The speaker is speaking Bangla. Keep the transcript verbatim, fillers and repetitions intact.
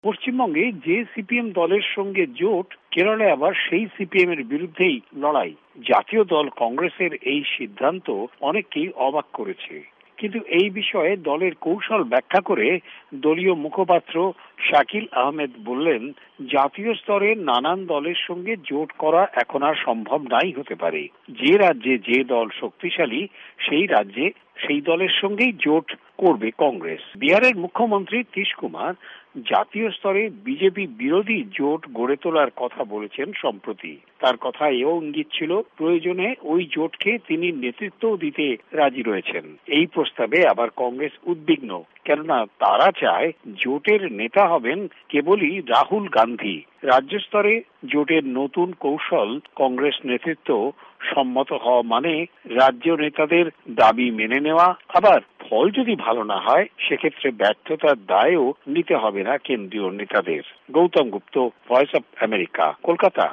পশ্চিমবঙ্গে যে সিপিএম দলের সঙ্গে জোট, কেরলে আবার সেই সিপিএম এর বিরুদ্ধেই লড়াই। জাতীয় দল কংগ্রেসের এই সিদ্ধান্ত অনেককেই অবাক করেছে। কিন্তু এই বিষয়ে দলের কৌশল ব্যাখ্যা করে দলীয় মুখপাত্র শাকিল আহমেদ বললেন, জাতীয় স্তরে নানান দলের সঙ্গে জোট করা এখন আর সম্ভব নাই হতে পারে। যে রাজ্যে যে দল শক্তিশালী, সেই রাজ্যে সেই দলের সঙ্গেই জোট করবে কংগ্রেস। বিহারের মুখ্যমন্ত্রী নীতিশ কুমার জাতীয় স্তরে বিজেপি বিরোধী জোট গড়ে তোলার কথা বলেছেন সম্প্রতি। তার কথা এও ইঙ্গিত ছিল, প্রয়োজনে ওই জোটকে তিনি নেতৃত্ব দিতে রাজি রয়েছেন। এই প্রস্তাবে আবার কংগ্রেস উদ্বিগ্ন, কেননা তারা চায় জোটের নেতা হবেন কেবলই রাহুল গান্ধী। রাজ্য স্তরে জোটের নতুন কৌশল কংগ্রেস নেতৃত্ব সম্মত হওয়া মানে রাজ্য নেতাদের দাবি মেনে নেওয়া, আবার ফল যদি ভালো না হয় সেক্ষেত্রে ব্যর্থতার দায়ও নিতে হবে না কেন্দ্রীয় নেতাদের। Goutam Gupta, voice of America, Kolkata.